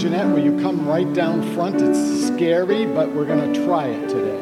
Jeanette, will you come right down front? It's scary, but we're going to try it today.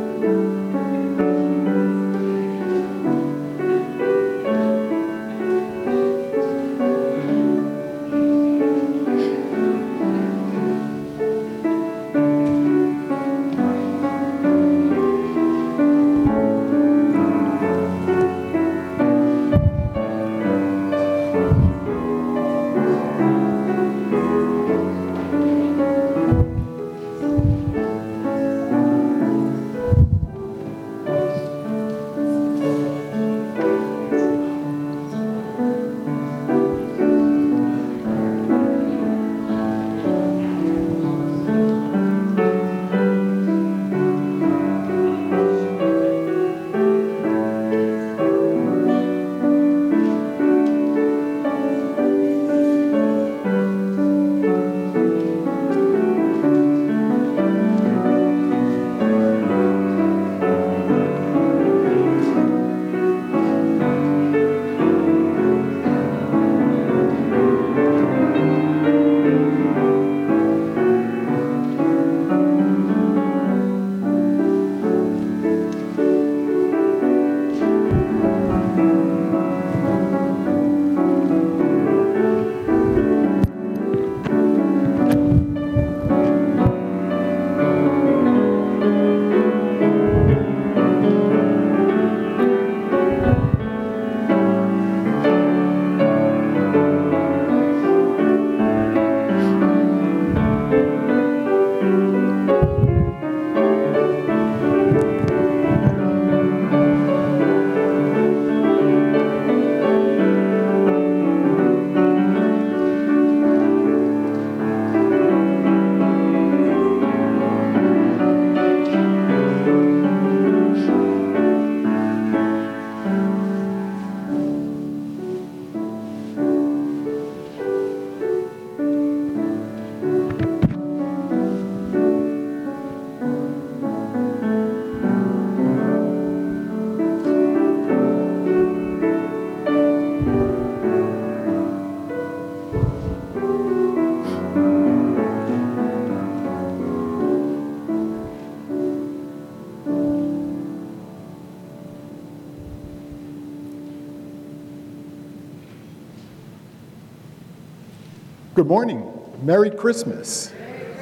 Good morning. Merry Christmas.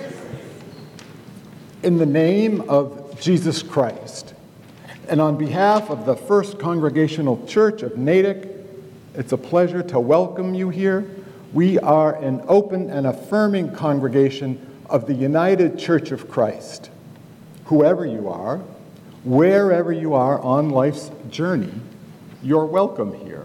In the name of Jesus Christ, and on behalf of the First Congregational Church of Natick, it's a pleasure to welcome you here. We are an open and affirming congregation of the United Church of Christ. Whoever you are, wherever you are on life's journey, you're welcome here.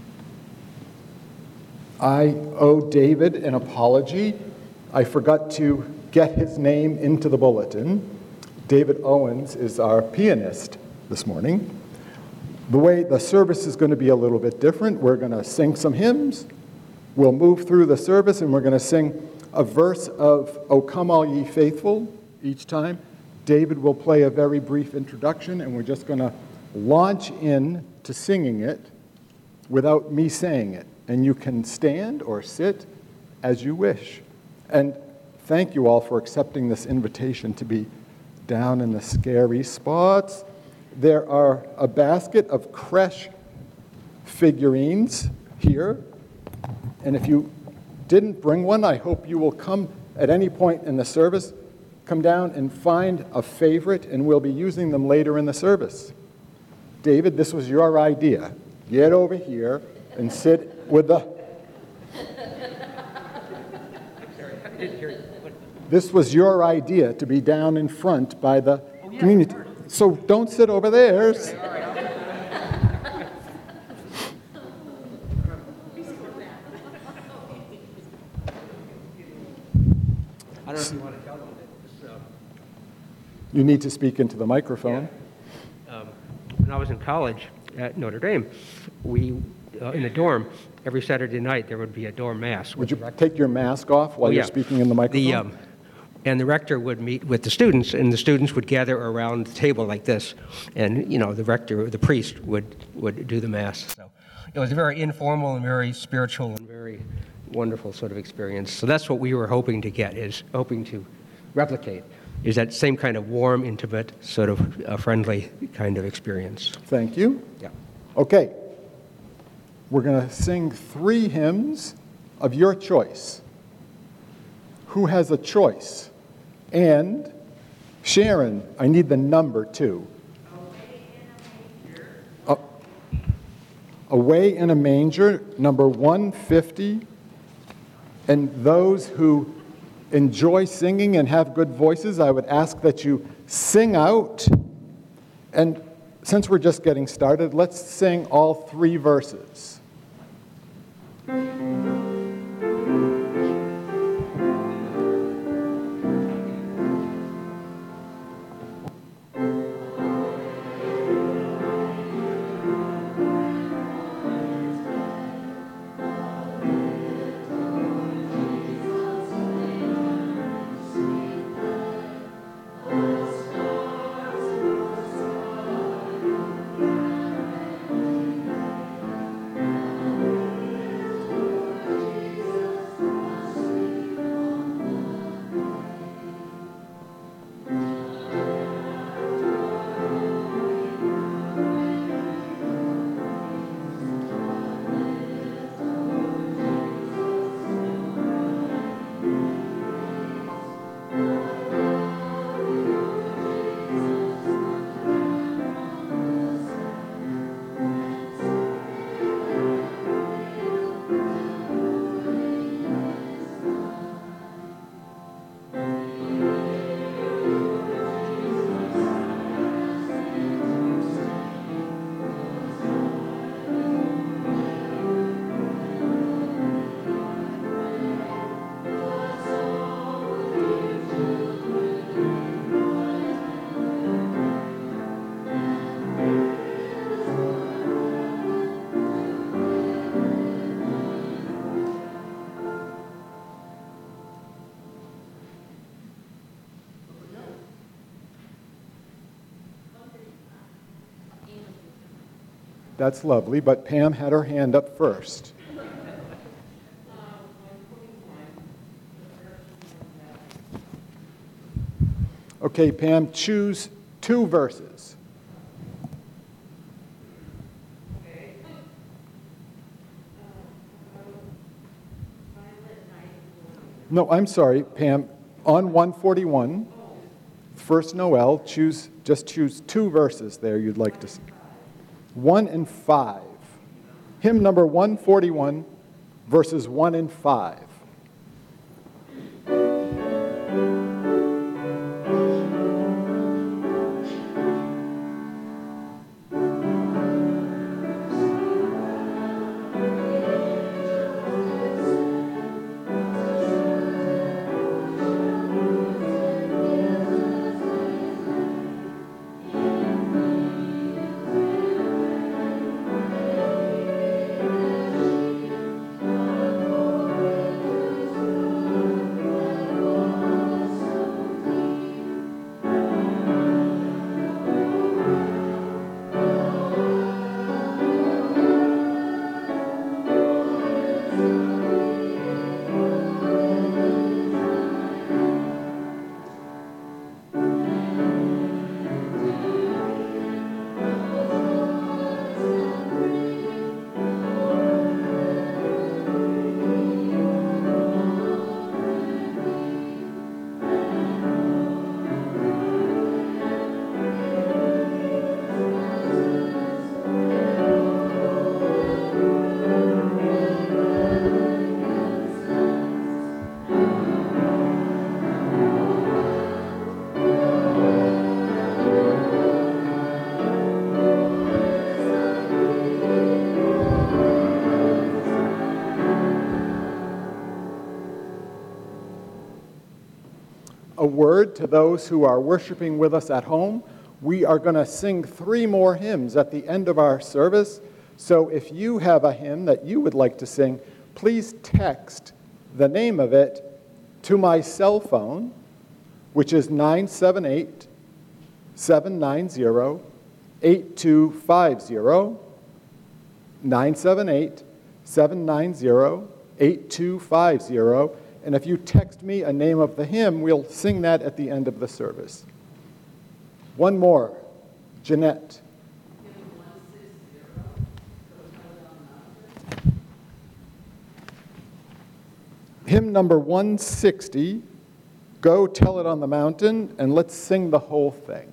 I owe David an apology. I forgot to get his name into the bulletin. David Owens is our pianist this morning. The way the service is going to be a little bit different. We're going to sing some hymns. We'll move through the service and we're going to sing a verse of O Come All Ye Faithful each time. David will play a very brief introduction and we're just going to launch in to singing it without me saying it. And you can stand or sit as you wish. And thank you all for accepting this invitation to be down in the scary spots. There are a basket of creche figurines here. And if you didn't bring one, I hope you will come at any point in the service, come down and find a favorite, and we'll be using them later in the service. David, this was your idea. Get over here and sit with the... This was your idea, to be down in front by the community. So don't sit over there. I don't know if you want to tell them that. You need to speak into the microphone. Yeah. When I was in college at Notre Dame, we, in the dorm, every Saturday night there would be a dorm mass. Would you take your mask off while you're speaking in the microphone? And the rector would meet with the students, and the students would gather around the table like this, and the rector, the priest, would do the mass. So it was very informal and very spiritual and very wonderful sort of experience. So that's what we were hoping to get, is hoping to replicate, is that same kind of warm, intimate, sort of friendly kind of experience. Thank you. Yeah. Okay. We're going to sing 3 hymns of your choice. Who has a choice? And Sharon, I need the number too. Away in a Manger, number 150. And those who enjoy singing and have good voices, I would ask that you sing out. And since we're just getting started, let's sing all 3 verses. That's lovely, but Pam had her hand up first. Okay, Pam, choose 2 verses. No, I'm sorry, Pam. On 141, First Noel, just choose 2 verses there you'd like to sing. 1 and 5. Hymn number 141, verses 1 and 5. A word to those who are worshiping with us at home. We are going to sing 3 more hymns at the end of our service. So if you have a hymn that you would like to sing, please text the name of it to my cell phone, which is 978-790-8250. 978-790-8250. 8250. And if you text me a name of the hymn, we'll sing that at the end of the service. One more. Jeanette. Hymn number 160, Go Tell It on the Mountain, and let's sing the whole thing.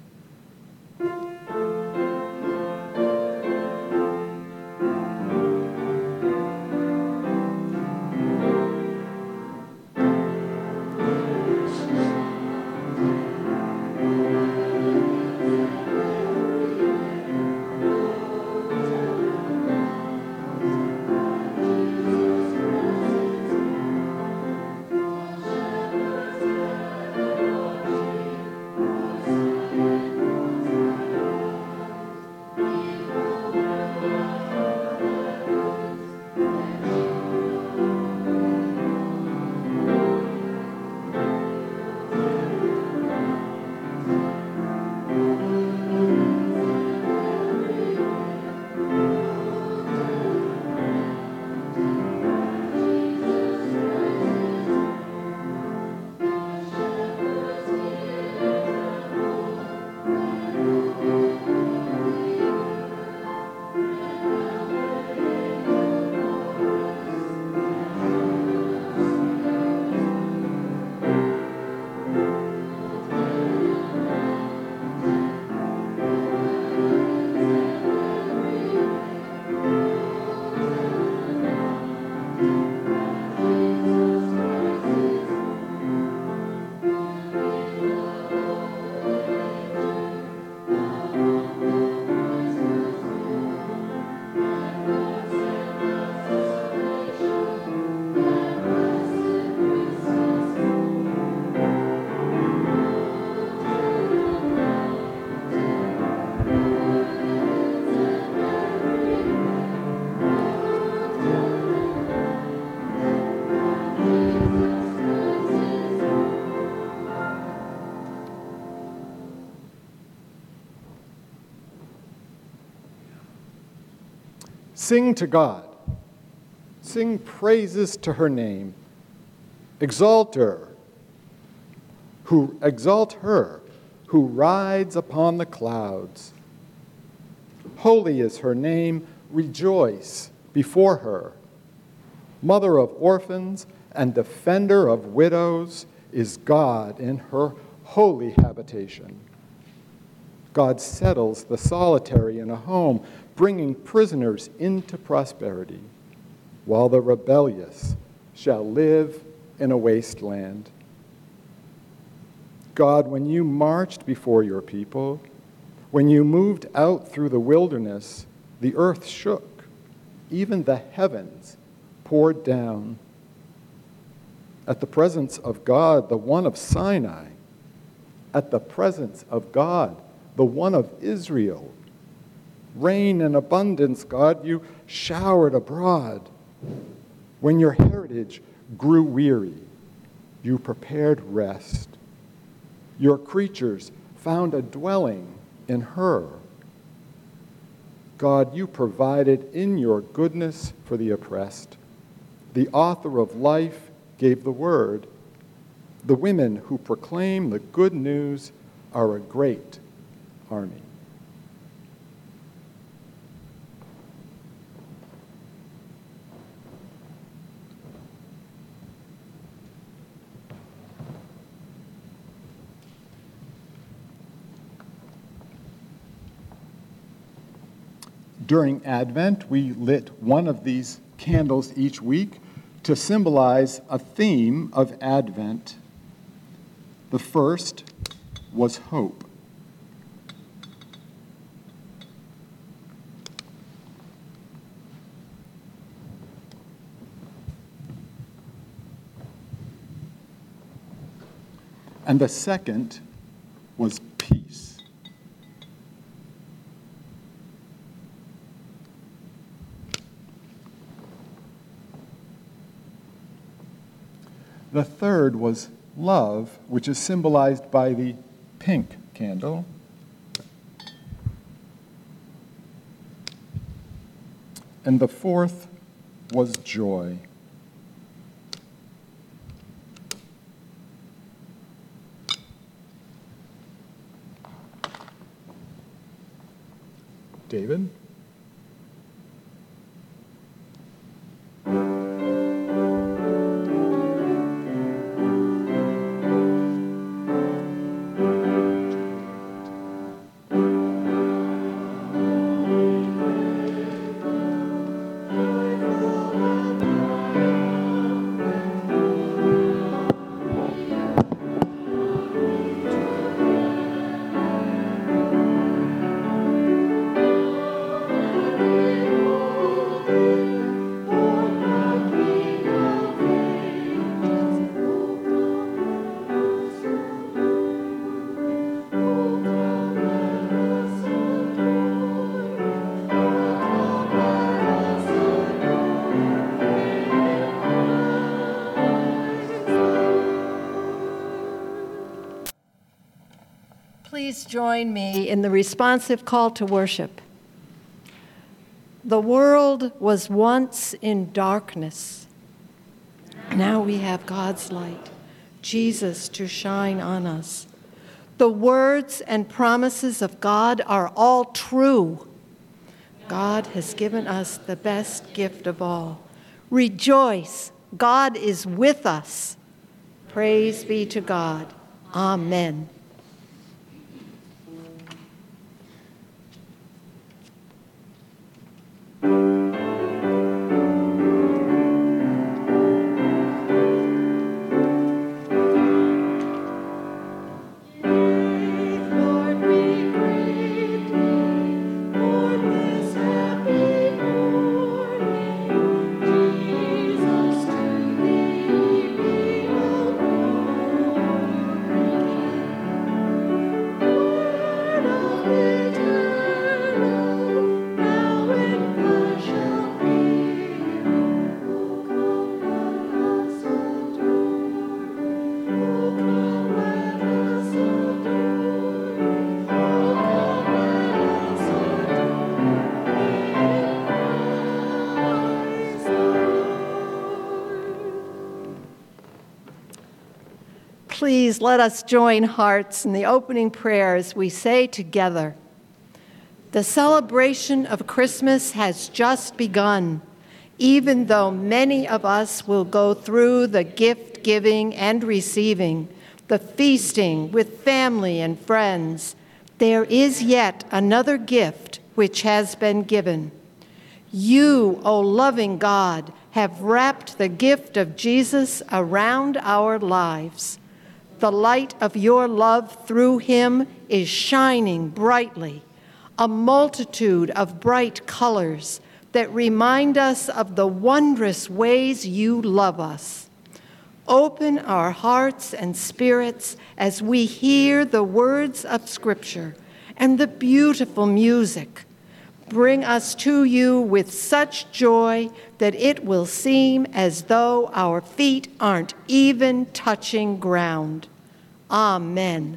Sing to God. Sing praises to her name. Exalt her who rides upon the clouds. Holy is her name, rejoice before her. Mother of orphans and defender of widows is God in her holy habitation. God settles the solitary in a home, bringing prisoners into prosperity, while the rebellious shall live in a wasteland. God, when you marched before your people, when you moved out through the wilderness, the earth shook, even the heavens poured down. At the presence of God, the one of Sinai, at the presence of God, the one of Israel, rain in abundance, God, you showered abroad. When your heritage grew weary, you prepared rest. Your creatures found a dwelling in her. God, you provided in your goodness for the oppressed. The author of life gave the word. The women who proclaim the good news are a great army. During Advent, we lit one of these candles each week to symbolize a theme of Advent. The first was hope. And the second was peace. The third was love, which is symbolized by the pink candle. And the fourth was joy. David. Please join me in the responsive call to worship. The world was once in darkness. Now we have God's light, Jesus, to shine on us. The words and promises of God are all true. God has given us the best gift of all. Rejoice, God is with us. Praise be to God. Amen. Please let us join hearts in the opening prayer as we say together, "The celebration of Christmas has just begun, even though many of us will go through the gift giving and receiving, the feasting with family and friends. There is yet another gift which has been given. You, O loving God, have wrapped the gift of Jesus around our lives. The light of your love through him is shining brightly, a multitude of bright colors that remind us of the wondrous ways you love us. Open our hearts and spirits as we hear the words of Scripture and the beautiful music. Bring us to you with such joy that it will seem as though our feet aren't even touching ground. Amen.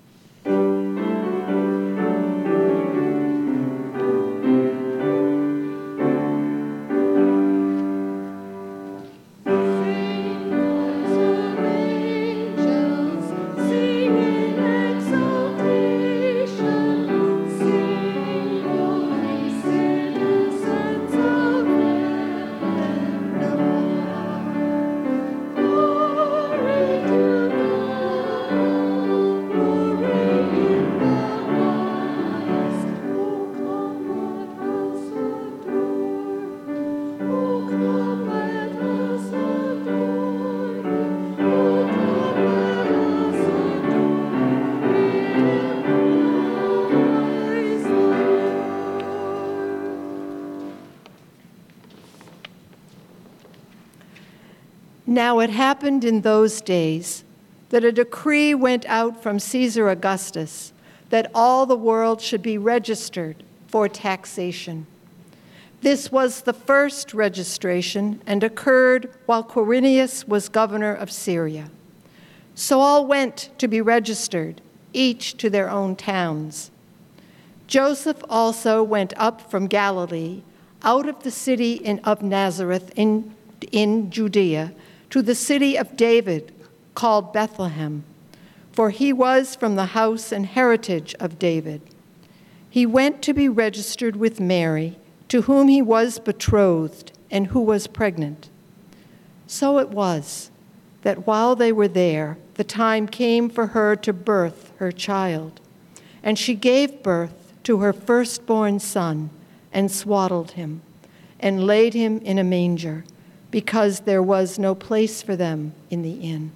Now it happened in those days that a decree went out from Caesar Augustus that all the world should be registered for taxation. This was the first registration and occurred while Quirinius was governor of Syria. So all went to be registered, each to their own towns. Joseph also went up from Galilee, out of the city of Nazareth in Judea, to the city of David, called Bethlehem, for he was from the house and heritage of David. he went to be registered with Mary, to whom he was betrothed and who was pregnant. So it was that while they were there, the time came for her to birth her child. And she gave birth to her firstborn son and swaddled him and laid him in a manger, because there was no place for them in the inn.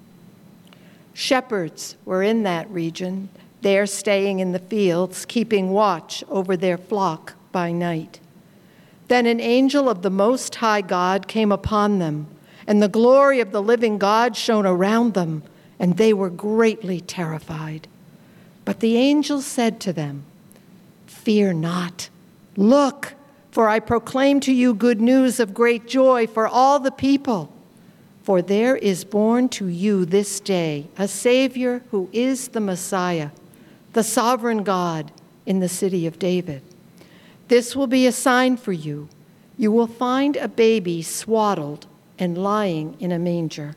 Shepherds were in that region, there staying in the fields, keeping watch over their flock by night. Then an angel of the Most High God came upon them, and the glory of the living God shone around them, and they were greatly terrified. But the angel said to them, "Fear not. Look, for I proclaim to you good news of great joy for all the people. For there is born to you this day a Savior who is the Messiah, the sovereign God, in the city of David. This will be a sign for you. You will find a baby swaddled and lying in a manger."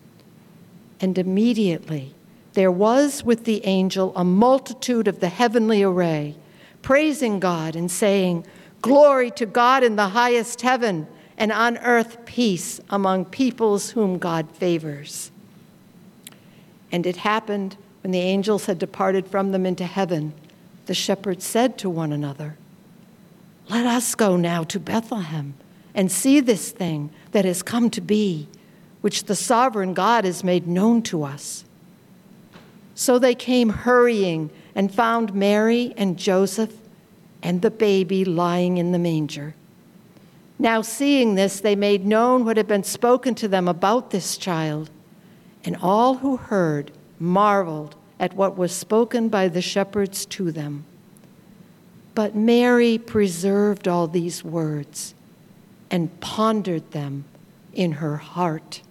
And immediately there was with the angel a multitude of the heavenly array, praising God and saying, "Glory to God in the highest heaven, and on earth peace among peoples whom God favors." And it happened, when the angels had departed from them into heaven, the shepherds said to one another, "Let us go now to Bethlehem and see this thing that has come to be, which the sovereign God has made known to us." So they came hurrying and found Mary and Joseph and the baby lying in the manger. Now seeing this, they made known what had been spoken to them about this child, and all who heard marveled at what was spoken by the shepherds to them. But Mary preserved all these words and pondered them in her heart.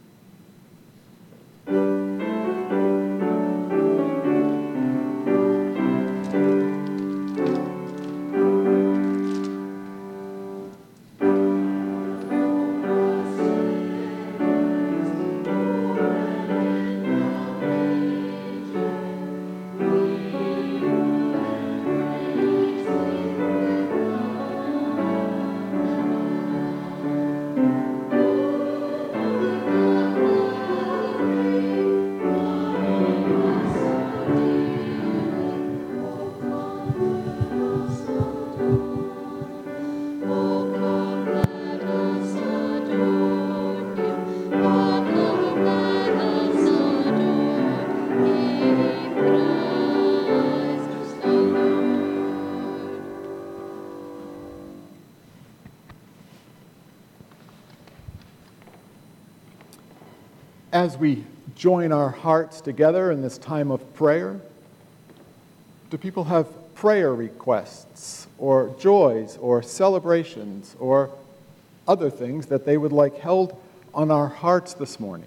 As we join our hearts together in this time of prayer, do people have prayer requests or joys or celebrations or other things that they would like held on our hearts this morning?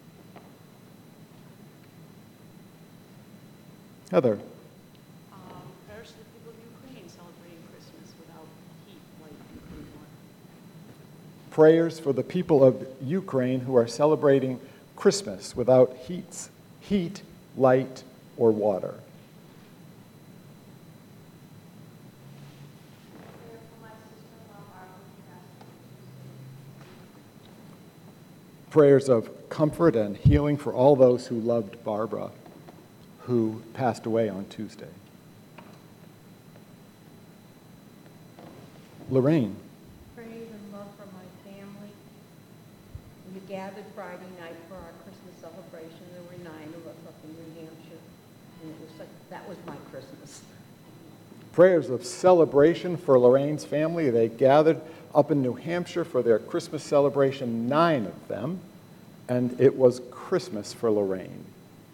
Heather. Prayers to the people of Ukraine celebrating Christmas without heat, light, and clean water. Prayers for the people of Ukraine who are celebrating Christmas without heat, light, or water. Prayers of comfort and healing for all those who loved Barbara, who passed away on Tuesday. Lorraine. Praise and love for my family. We gathered Friday night for our Christmas celebration. There were 9 of us up in New Hampshire, and that was my Christmas. Prayers of celebration for Lorraine's family. They gathered up in New Hampshire for their Christmas celebration, 9 of them, and it was Christmas for Lorraine.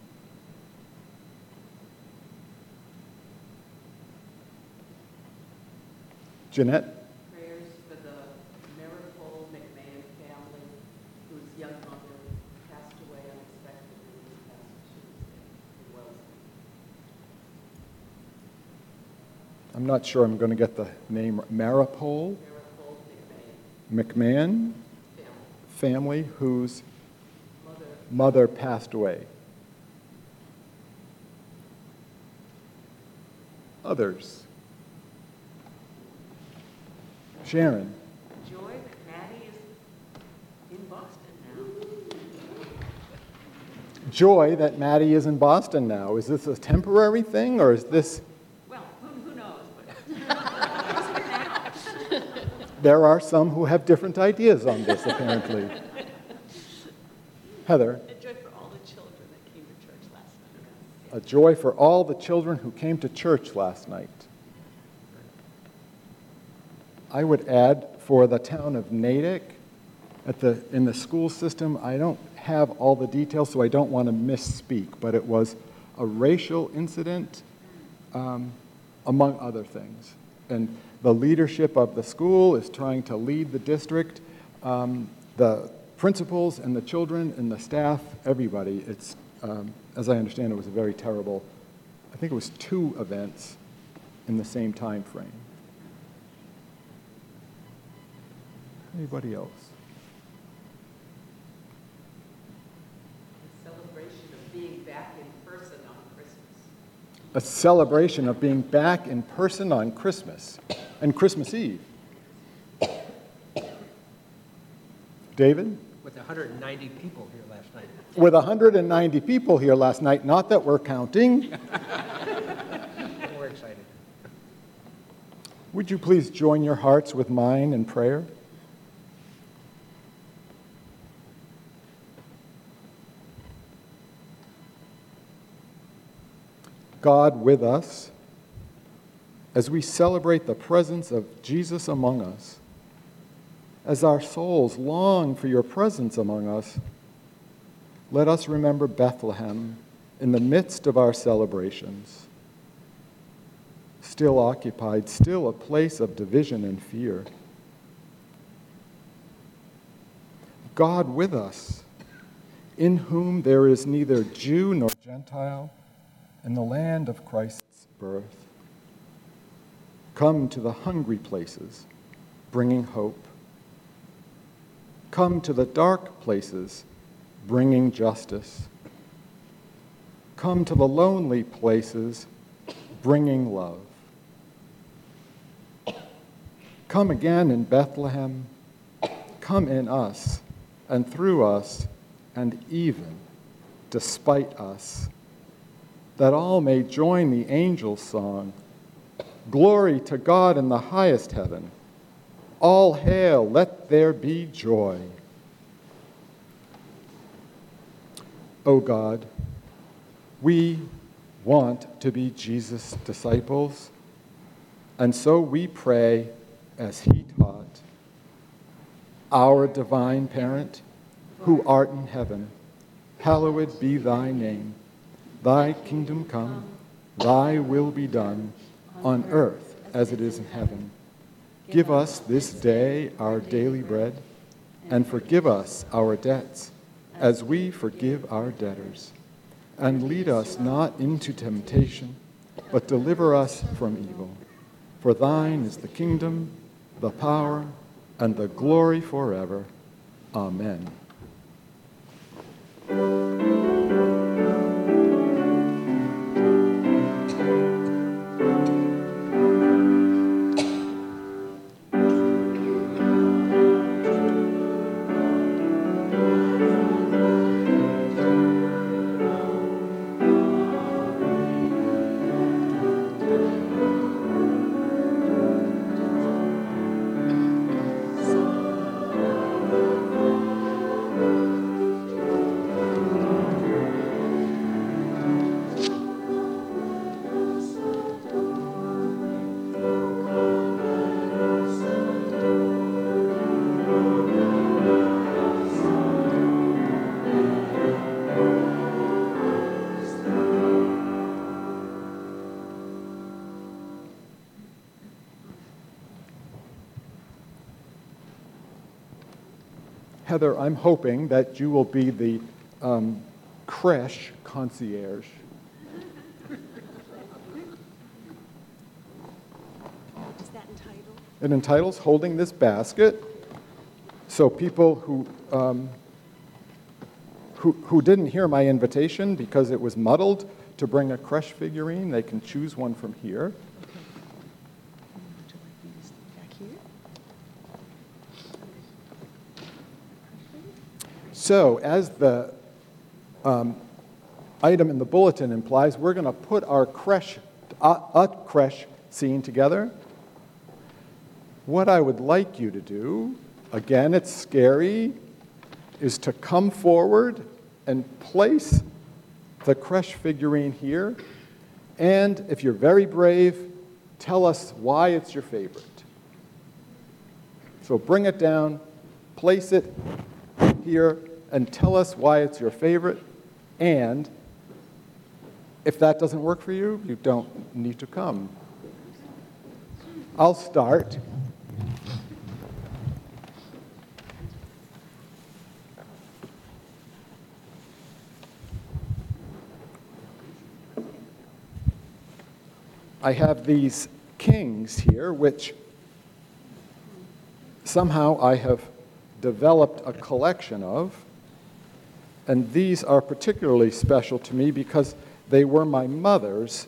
Jeanette? Prayers for the Miracle McMahon family, whose young mother passed away unexpectedly this past Tuesday in Wellesley. I'm not sure I'm going to get the name. Maripole Miracle McMahon family whose mother passed away. Others. Sharon. Joy that Maddie is in Boston now. Joy that Maddie is in Boston now. Is this a temporary thing, or is this... Well, who knows, but he's here now. There are some who have different ideas on this, apparently. Heather. A joy for all the children that came to church last night. A joy for all the children who came to church last night. I would add, for the town of Natick, in the school system, I don't have all the details, so I don't want to misspeak, but it was a racial incident, among other things. And the leadership of the school is trying to lead the district. The principals and the children and the staff, everybody, it's, as I understand, it was a very terrible, I think it was 2 events in the same time frame. Anybody else? A celebration of being back in person on Christmas. A celebration of being back in person on Christmas and Christmas Eve. David? With 190 people here last night. With 190 people here last night, not that we're counting. We're excited. Would you please join your hearts with mine in prayer? God with us, as we celebrate the presence of Jesus among us, as our souls long for your presence among us, let us remember Bethlehem in the midst of our celebrations, still occupied, still a place of division and fear. God with us, in whom there is neither Jew nor Gentile, in the land of Christ's birth. Come to the hungry places, bringing hope. Come to the dark places, bringing justice. Come to the lonely places, bringing love. Come again in Bethlehem. Come in us, and through us, and even despite us, that all may join the angels' song. Glory to God in the highest heaven. All hail, let there be joy. O God, we want to be Jesus' disciples, and so we pray as he taught. Our divine parent, who art in heaven, hallowed be thy name. Thy kingdom come, thy will be done, on earth as it is in heaven. Give us this day our daily bread, and forgive us our debts, as we forgive our debtors. And lead us not into temptation, but deliver us from evil. For thine is the kingdom, the power, and the glory forever. Amen. Heather, I'm hoping that you will be the creche concierge. Is that entitled? It entitles Holding This Basket. So people who didn't hear my invitation because it was muddled to bring a creche figurine, they can choose one from here. Would you like me to stick back here? So as the item in the bulletin implies, we're going to put our creche scene together. What I would like you to do, again, it's scary, is to come forward and place the creche figurine here. And if you're very brave, tell us why it's your favorite. So bring it down, place it here, and tell us why it's your favorite. And if that doesn't work for you, you don't need to come. I'll start. I have these kings here, which somehow I have developed a collection of. And these are particularly special to me because they were my mother's.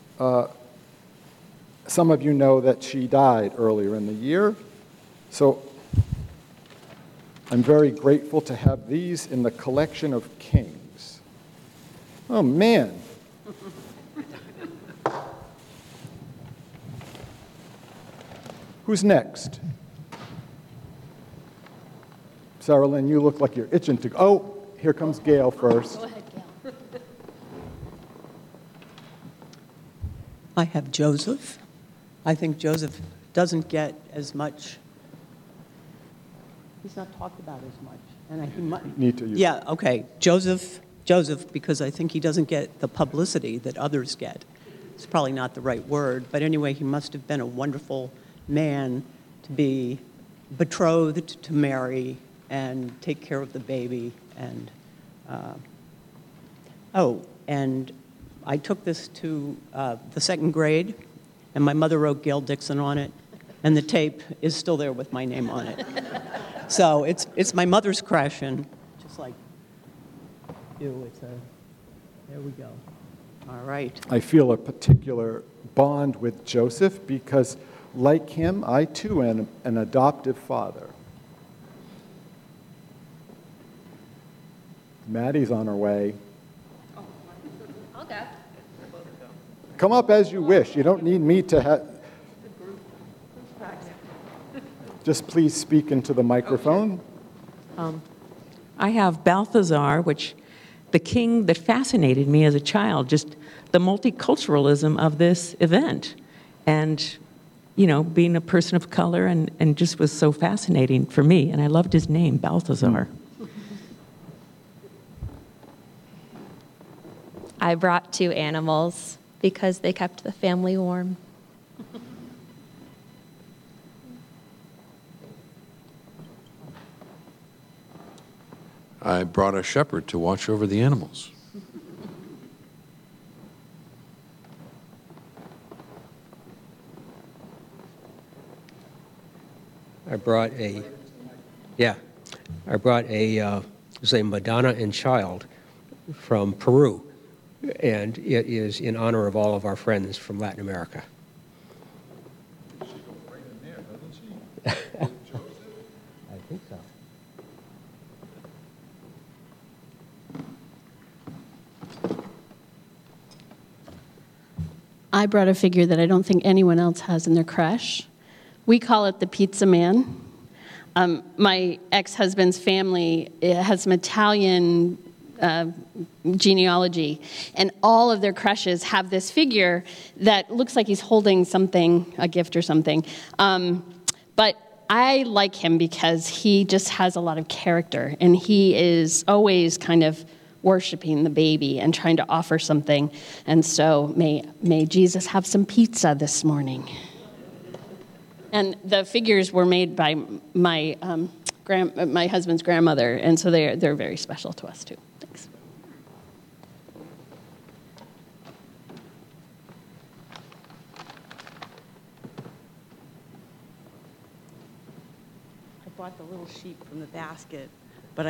Some of you know that she died earlier in the year. So I'm very grateful to have these in the collection of kings. Oh, man. Who's next? Sarah Lynn, you look like you're itching to go. Oh, here comes Gail first. Go ahead, Gail. I have Joseph. I think Joseph doesn't get as much. He's not talked about as much. And he might Need to use Yeah, okay. Joseph, because I think he doesn't get the publicity that others get. It's probably not the right word, but anyway, he must have been a wonderful man to be betrothed to Mary and take care of the baby. And and I took this to the second grade, and my mother wrote Gail Dixon on it, and the tape is still there with my name on it. So it's my mother's creche, and just like you, there we go. All right. I feel a particular bond with Joseph because, like him, I too am an adoptive father. Maddie's on her way. I'll go. Come up as you wish. You don't need me to have. Just please speak into the microphone. I have Balthazar, which the king that fascinated me as a child, just the multiculturalism of this event. And, you know, being a person of color and just was so fascinating for me. And I loved his name, Balthazar. I brought 2 animals because they kept the family warm. I brought a shepherd to watch over the animals. I brought a say Madonna and Child from Peru, and it is in honor of all of our friends from Latin America. She goes right in there, doesn't she? Joseph? I think so. I brought a figure that I don't think anyone else has in their creche. We call it the Pizza Man. My ex-husband's family has some Italian genealogy, and all of their creches have this figure that looks like he's holding something, a gift or something. But I like him because he just has a lot of character, and he is always kind of worshiping the baby and trying to offer something. And so may Jesus have some pizza this morning. And the figures were made by my my husband's grandmother, and so they're very special to us too. Thanks. I brought the little sheep from the basket, but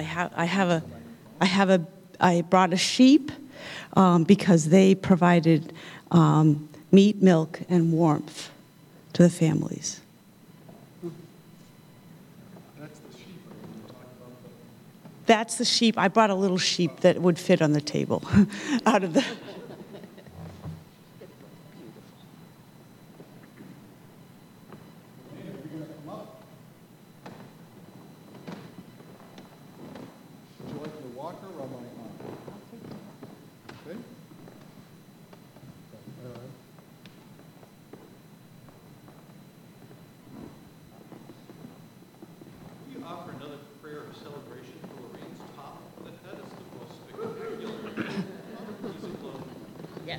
I brought a sheep because they provided meat, milk, and warmth to the families. That's the sheep. Are you talking about That's the sheep. I brought a little sheep that would fit on the table out of the... Would you like your walker or my arm? Okay. We offer another prayer of celebration for Lorraine's top. That is the most spectacular piece of clothing. Yes.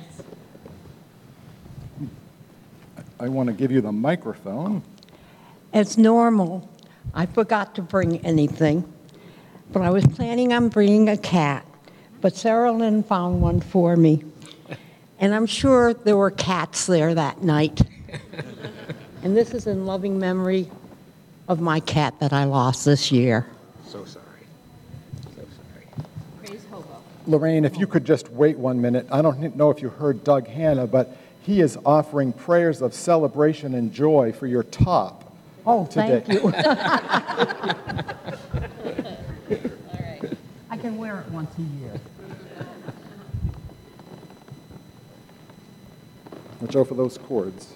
I want to give you the microphone. As normal, I forgot to bring anything, but I was planning on bringing a cat, but Sarah Lynn found one for me. And I'm sure there were cats there that night. And this is in loving memory of my cat that I lost this year. So sorry. So sorry. Praise Hobo. Lorraine, if you could just wait 1 minute. I don't know if you heard Doug Hanna, but he is offering prayers of celebration and joy for your top. Oh, today. thank you. All right. I can wear it once a year. Watch out for those cords.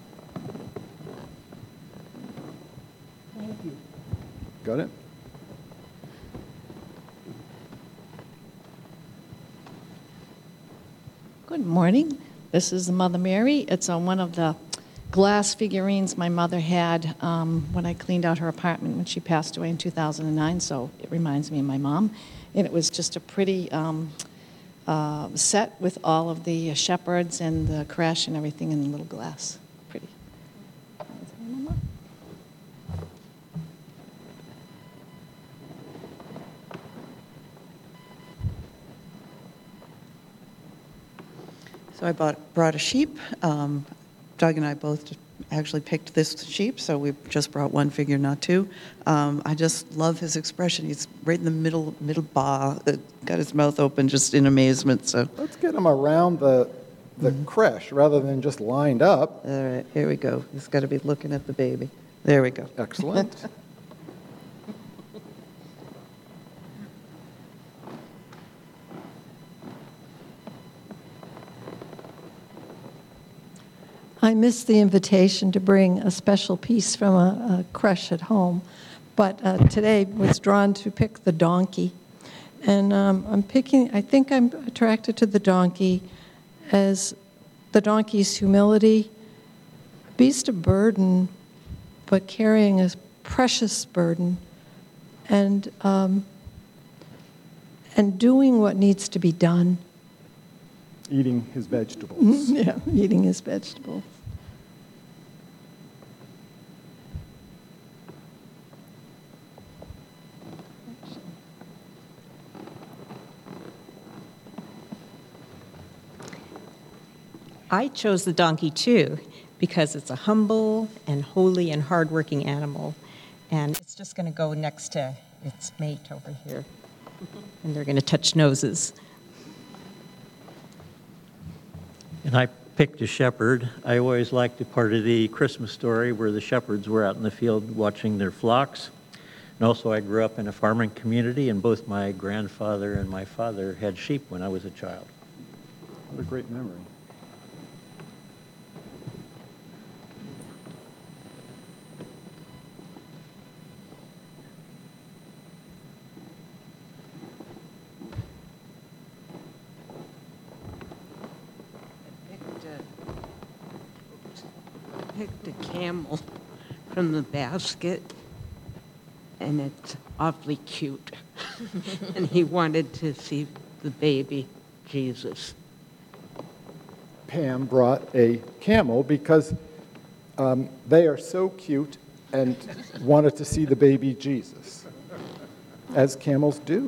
Thank you. Got it? Good morning. This is the Mother Mary. It's on one of the glass figurines my mother had when I cleaned out her apartment when she passed away in 2009, so it reminds me of my mom. And it was just a pretty set with all of the shepherds and the creche and everything in the little glass. Pretty. So I brought a sheep. Doug and I both actually picked this sheep, so we just brought one figure, not two. I just love his expression. He's right in the middle bar, got his mouth open just in amazement. So let's get him around the creche rather than just lined up. All right, here we go. He's got to be looking at the baby. There we go. Excellent. I missed the invitation to bring a special piece from a creche at home, but today was drawn to pick the donkey. And I think I'm attracted to the donkey as the donkey's humility, a beast of burden, but carrying a precious burden, and doing what needs to be done. Eating his vegetables. Yeah, eating his vegetables. I chose the donkey too because it's a humble and holy and hardworking animal. And it's just going to go next to its mate over here. And they're going to touch noses. And I picked a shepherd. I always liked the part of the Christmas story where the shepherds were out in the field watching their flocks. And also I grew up in a farming community, and both my grandfather and my father had sheep when I was a child. What a great memory. Picked a camel from the basket, and it's awfully cute. And he wanted to see the baby Jesus. Pam brought a camel because they are so cute and wanted to see the baby Jesus, as camels do.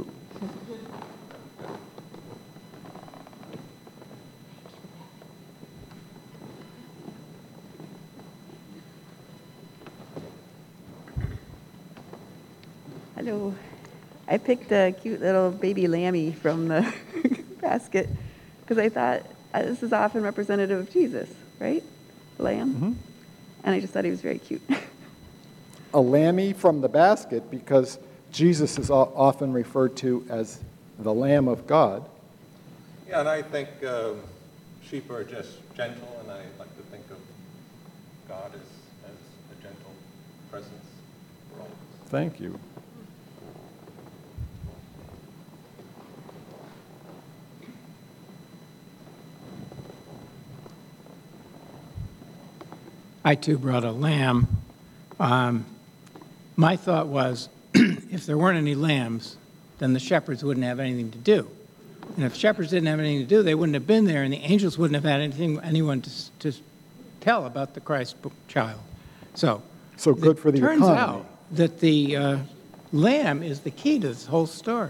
Hello. I picked a cute little baby lammy from the basket because I thought this is often representative of Jesus, right? Lamb. Mm-hmm. And I just thought he was very cute. A lammy from the basket because Jesus is often referred to as the Lamb of God. Yeah, and I think sheep are just gentle, and I like to think of God as a gentle presence for all of us. Thank you. I too brought a lamb. My thought was, if there weren't any lambs, then the shepherds wouldn't have anything to do. And if shepherds didn't have anything to do, they wouldn't have been there, and the angels wouldn't have had anyone to tell about the Christ child. So good for the turns economy. out that the lamb is the key to this whole story.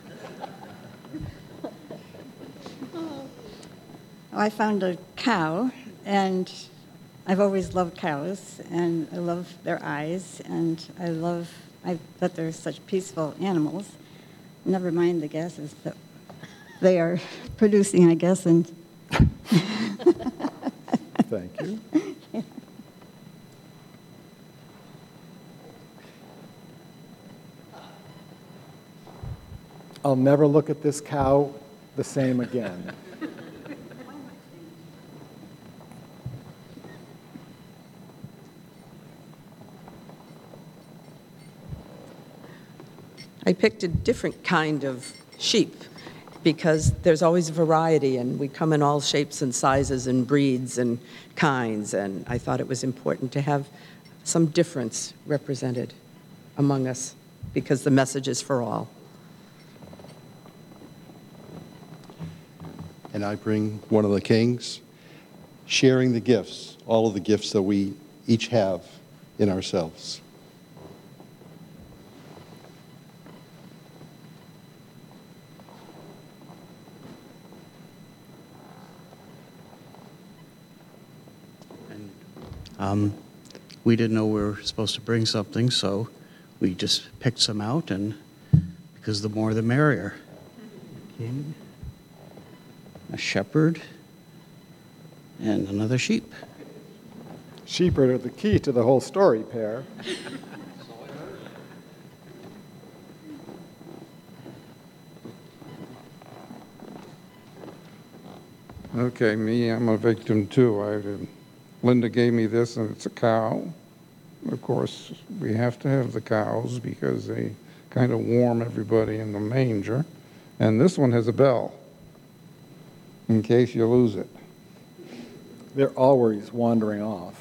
I found a cow, and I've always loved cows, and I love their eyes, and I bet they're such peaceful animals. Never mind the gases that they are producing, I guess. And thank you. I'll never look at this cow the same again. I picked a different kind of sheep because there's always variety, and we come in all shapes and sizes and breeds and kinds, and I thought it was important to have some difference represented among us because the message is for all. And I bring one of the kings, sharing the gifts, all of the gifts that we each have in ourselves. We didn't know we were supposed to bring something, so we just picked some out, and because the more the merrier. King, a shepherd, and another sheep. Sheep are the key to the whole story, Per. Okay, me, I'm a victim too. Linda gave me this, and it's a cow. Of course, we have to have the cows because they kind of warm everybody in the manger. And this one has a bell in case you lose it. They're always wandering off.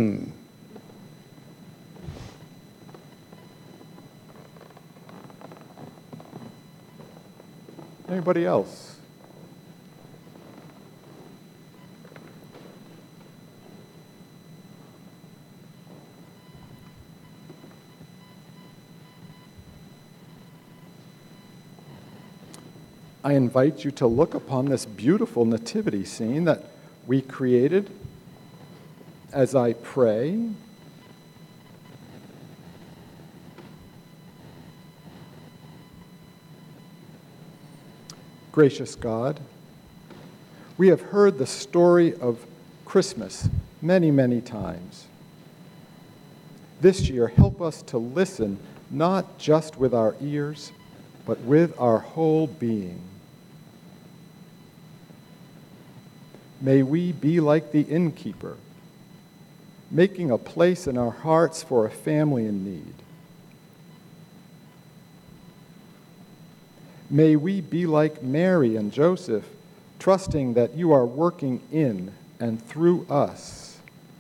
Anybody else? I invite you to look upon this beautiful nativity scene that we created as I pray. Gracious God, we have heard the story of Christmas many, many times. This year, help us to listen not just with our ears, but with our whole being. May we be like the innkeeper, making a place in our hearts for a family in need. May we be like Mary and Joseph, trusting that you are working in and through us.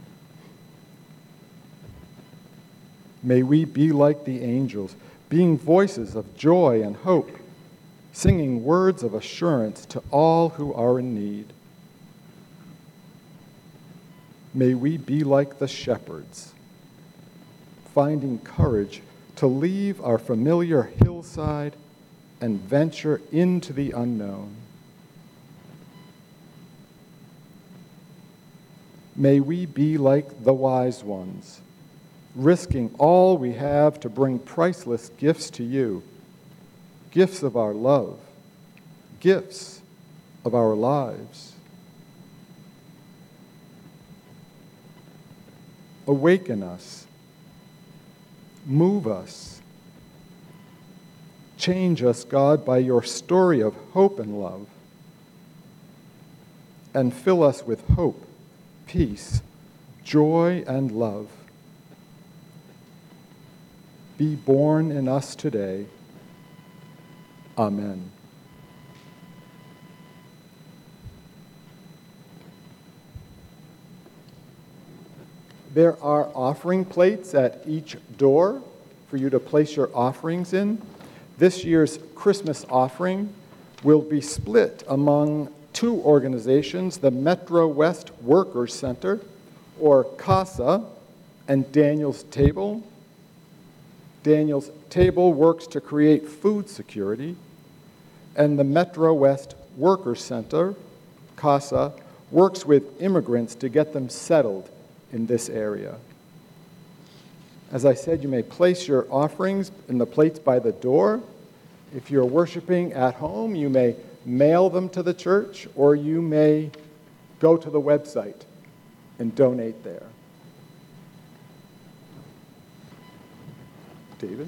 May we be like the angels, being voices of joy and hope, singing words of assurance to all who are in need. May we be like the shepherds, finding courage to leave our familiar hillside and venture into the unknown. May we be like the wise ones, risking all we have to bring priceless gifts to you, gifts of our love, gifts of our lives. Awaken us, move us, Change us, God, by your story of hope and love, and fill us with hope, peace, joy, and love. Be born in us today. Amen. There are offering plates at each door for you to place your offerings in. This year's Christmas offering will be split among two organizations, the Metro West Workers Center, or CASA, and Daniel's Table. Daniel's Table works to create food security, and the Metro West Workers Center, CASA, works with immigrants to get them settled in this area. As I said, you may place your offerings in the plates by the door. If you're worshiping at home, you may mail them to the church, or you may go to the website and donate there. David?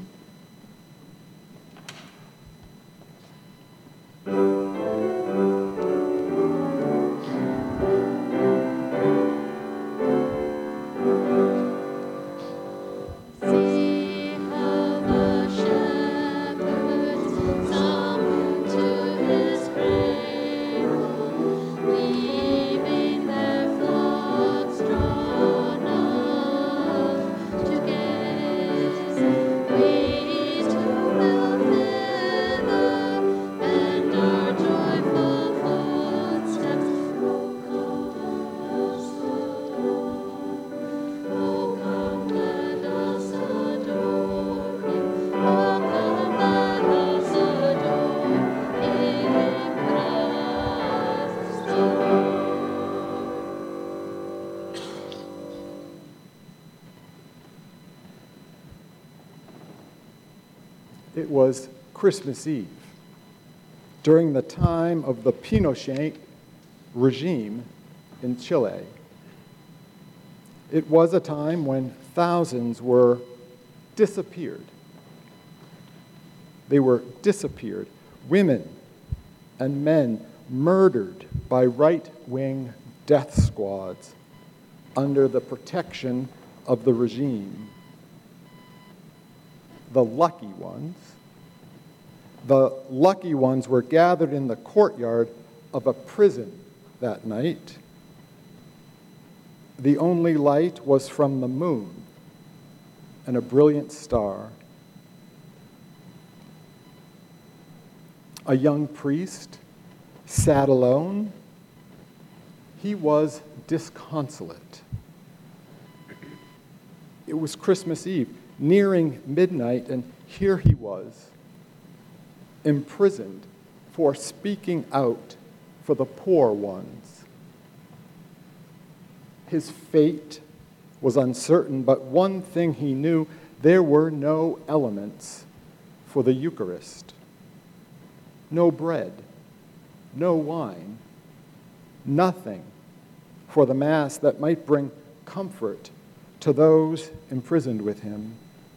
It was Christmas Eve, during the time of the Pinochet regime in Chile. It was a time when thousands were disappeared. They were disappeared, women and men murdered by right-wing death squads under the protection of the regime. The lucky ones were gathered in the courtyard of a prison that night. The only light was from the moon and a brilliant star. A young priest sat alone. He was disconsolate. It was Christmas Eve, nearing midnight, and here he was, imprisoned for speaking out for the poor ones. His fate was uncertain, but one thing he knew: there were no elements for the Eucharist. No bread, no wine, nothing for the Mass that might bring comfort to those imprisoned with him.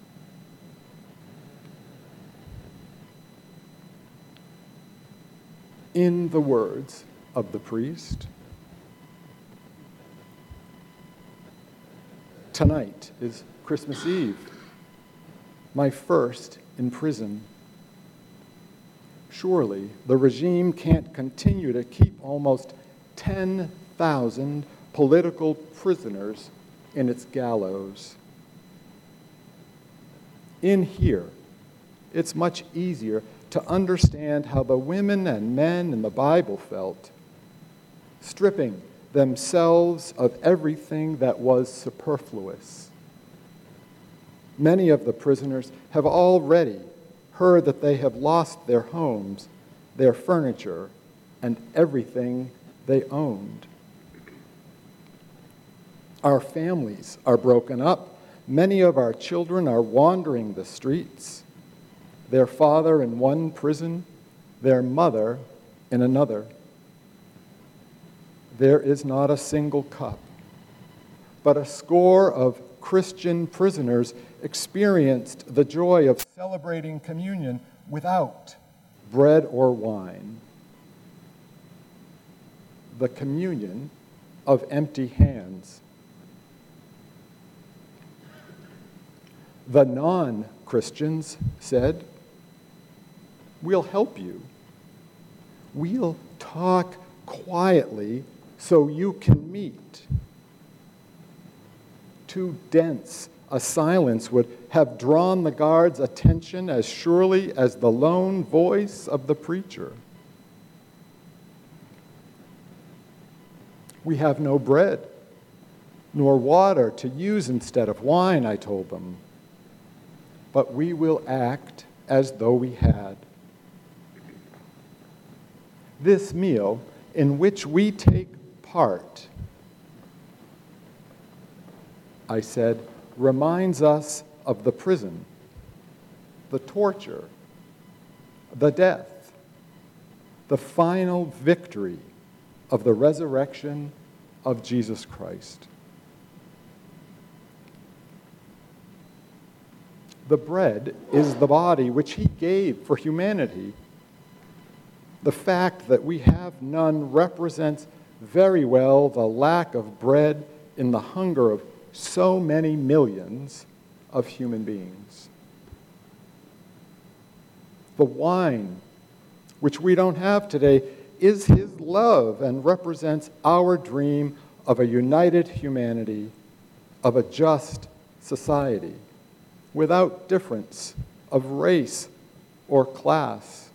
In the words of the priest, tonight is Christmas Eve, my first in prison. Surely the regime can't continue to keep almost 10,000 political prisoners in its gallows. In here, it's much easier to understand how the women and men in the Bible felt, stripping themselves of everything that was superfluous. Many of the prisoners have already heard that they have lost their homes, their furniture, and everything they owned. Our families are broken up. Many of our children are wandering the streets, their father in one prison, their mother in another. There is not a single cup, but a score of Christian prisoners experienced the joy of celebrating communion without bread or wine, the communion of empty hands. The non-Christians said, "We'll help you. We'll talk quietly so you can meet." Too dense a silence would have drawn the guards' attention as surely as the lone voice of the preacher. "We have no bread nor water to use instead of wine," I told them, "but we will act as though we had." This meal in which we take part, I said, reminds us of the prison, the torture, the death, the final victory of the resurrection of Jesus Christ. The bread is the body which he gave for humanity. The fact that we have none represents very well the lack of bread in the hunger of so many millions of human beings. The wine, which we don't have today, is his love and represents our dream of a united humanity, of a just society, without difference of race or class.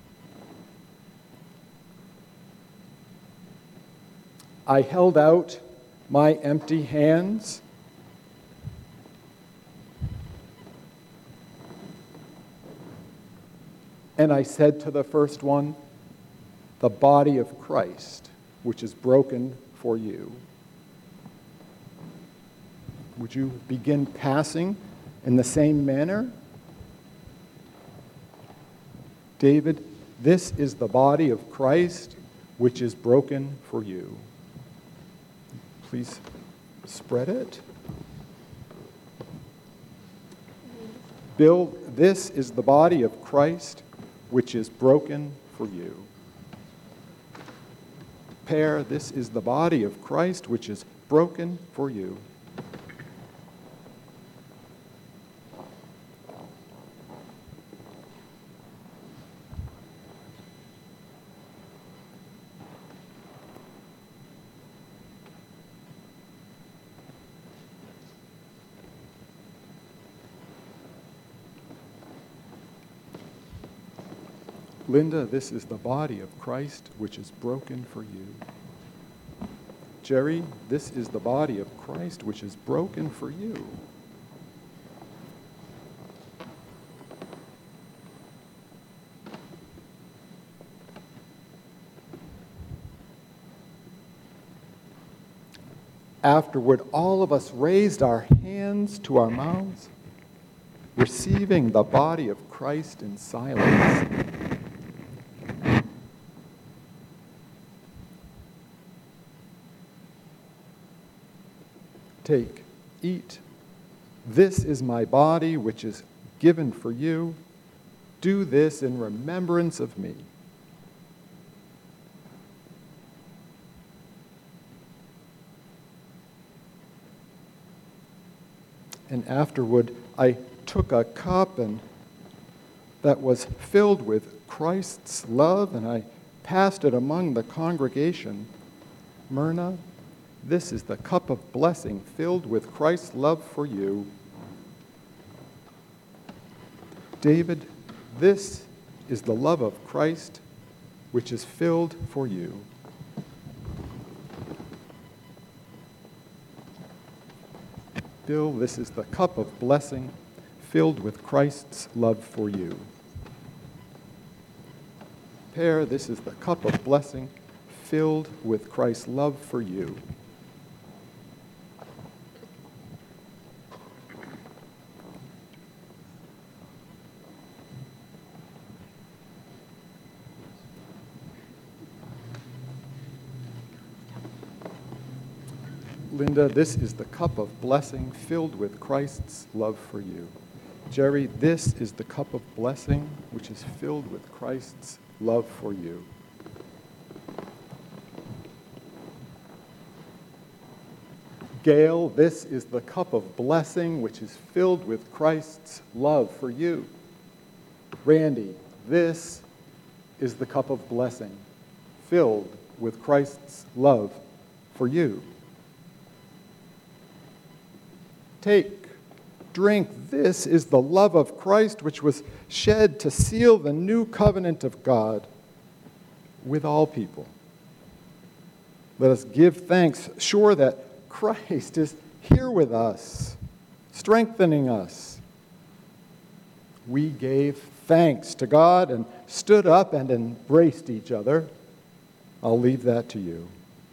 I held out my empty hands. And I said to the first one, "The body of Christ, which is broken for you." Would you begin passing in the same manner? "David, this is the body of Christ, which is broken for you." Please spread it. "Bill, this is the body of Christ, which is broken for you." "Pear, this is the body of Christ, which is broken for you." "Linda, this is the body of Christ, which is broken for you." "Jerry, this is the body of Christ, which is broken for you." Afterward, all of us raised our hands to our mouths, receiving the body of Christ in silence. "Take, eat. This is my body, which is given for you. Do this in remembrance of me." And afterward, I took a cup that was filled with Christ's love, and I passed it among the congregation. "Myrna, this is the cup of blessing filled with Christ's love for you." "David, this is the love of Christ, which is filled for you." "Bill, this is the cup of blessing filled with Christ's love for you." "Pear, this is the cup of blessing filled with Christ's love for you." "Linda, this is the cup of blessing filled with Christ's love for you." Jerry, this is the cup of blessing which is filled with Christ's love for you. Gail, this is the cup of blessing which is filled with Christ's love for you. Randy, this is the cup of blessing filled with Christ's love for you. Take, drink, this is the love of Christ which was shed to seal the new covenant of God with all people. Let us give thanks, sure that Christ is here with us, strengthening us. We gave thanks to God and stood up and embraced each other. I'll leave that to you.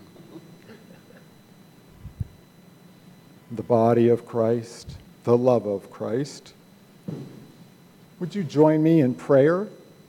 The body of Christ, the love of Christ. Would you join me in prayer?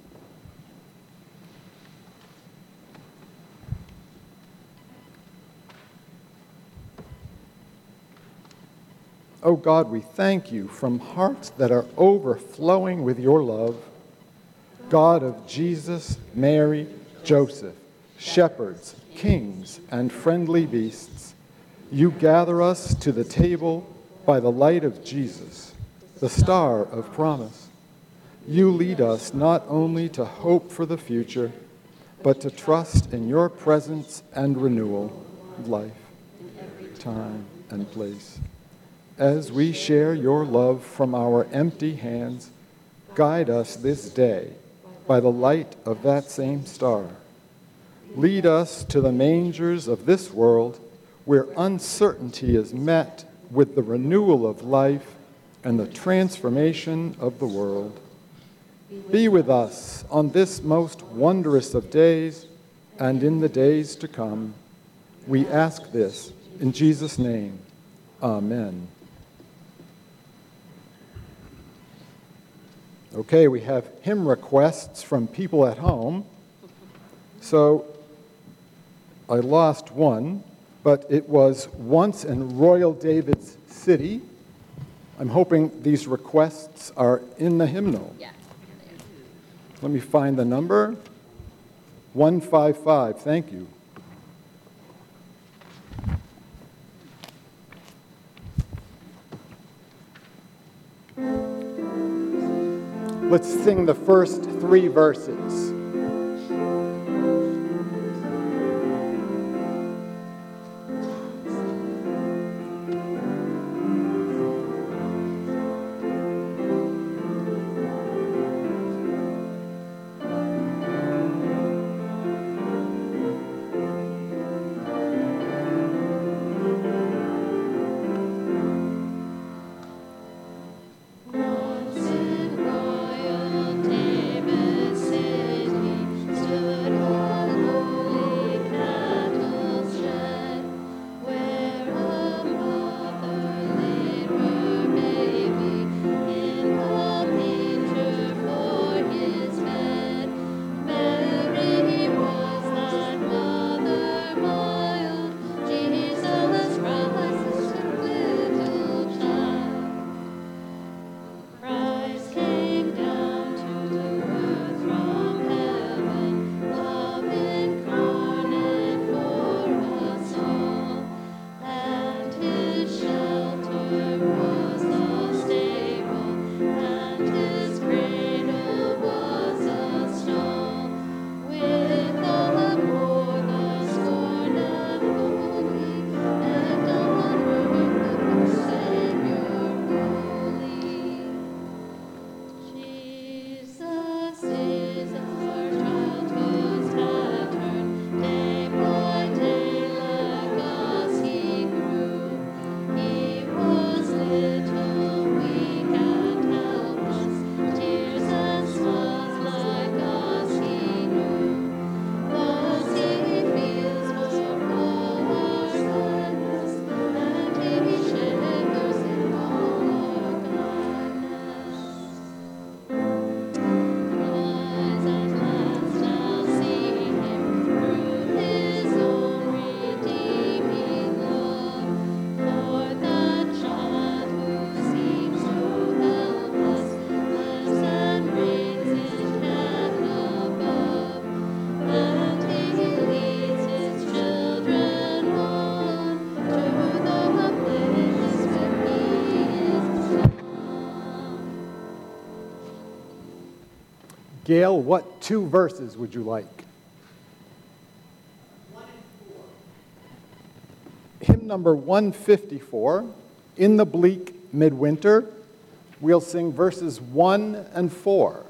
Oh God, we thank you from hearts that are overflowing with your love. God of Jesus, Mary, Joseph, shepherds, kings, and friendly beasts, you gather us to the table by the light of Jesus, the star of promise. You lead us not only to hope for the future, but to trust in your presence and renewal of life, time, and place. As we share your love from our empty hands, guide us this day by the light of that same star. Lead us to the mangers of this world where uncertainty is met with the renewal of life and the transformation of the world. Be with us on this most wondrous of days and in the days to come. We ask this in Jesus' name. Amen. Okay, we have hymn requests from people at home. So I lost one, but it was Once in Royal David's City. I'm hoping these requests are in the hymnal. Yeah. Let me find the number. 155, thank you. Let's sing the first 3 verses. Once in Royal David's city, Gail, what two verses would you like? 1 and 4. Hymn number 154, In the Bleak Midwinter. We'll sing verses 1 and 4.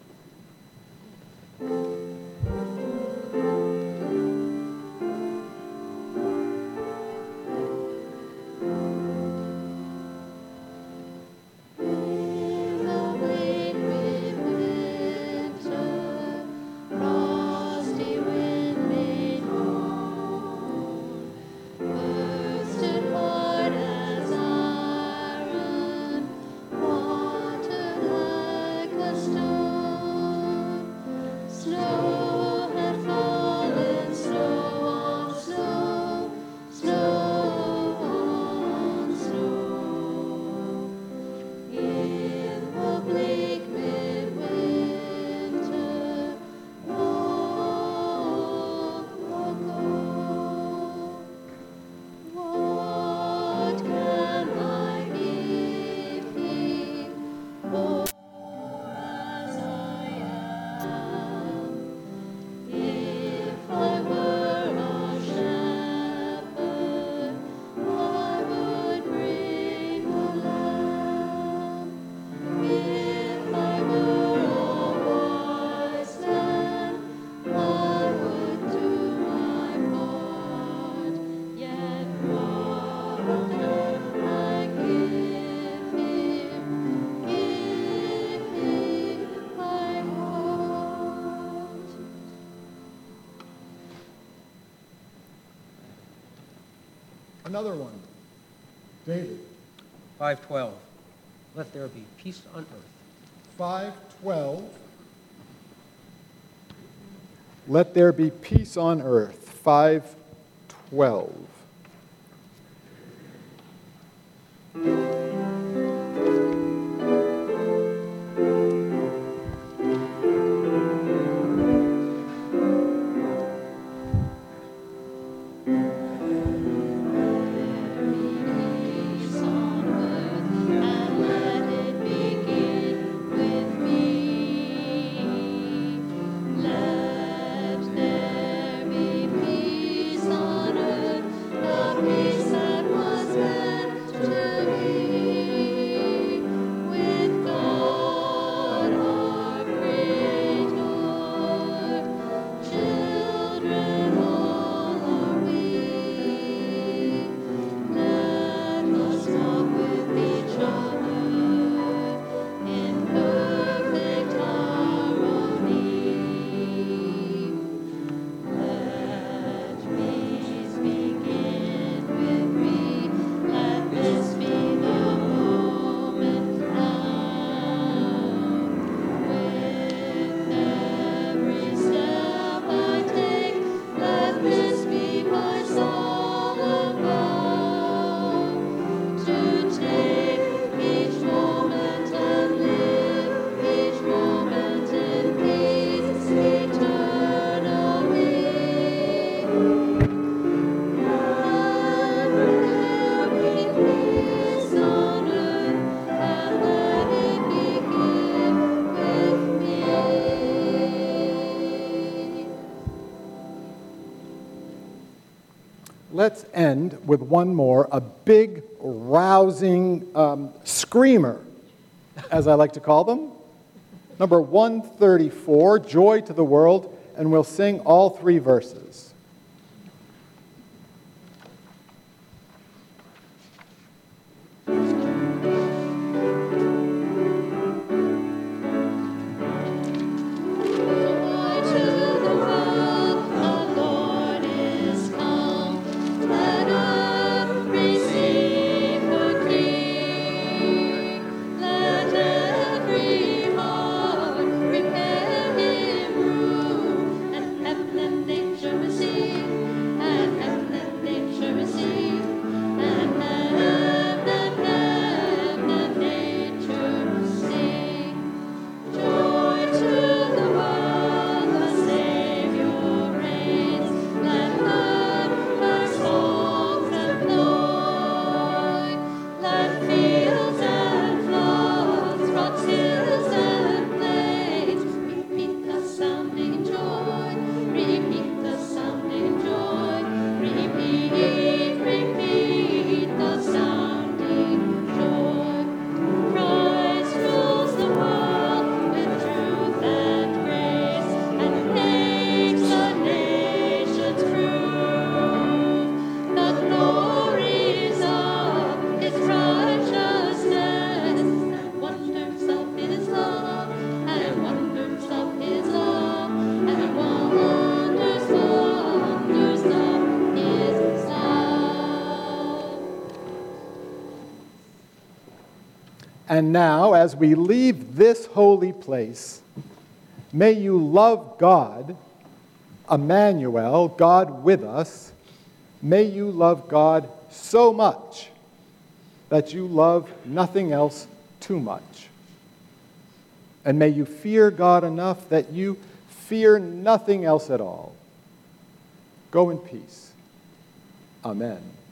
Another one. David. 5:12. Let there be peace on earth. 5:12. Let there be peace on earth. 5:12. Let's end with one more, a big, rousing screamer, as I like to call them. Number 134, Joy to the World, and we'll sing all three verses. Receive And now, as we leave this holy place, may you love God, Emmanuel, God with us. May you love God so much that you love nothing else too much. And may you fear God enough that you fear nothing else at all. Go in peace. Amen.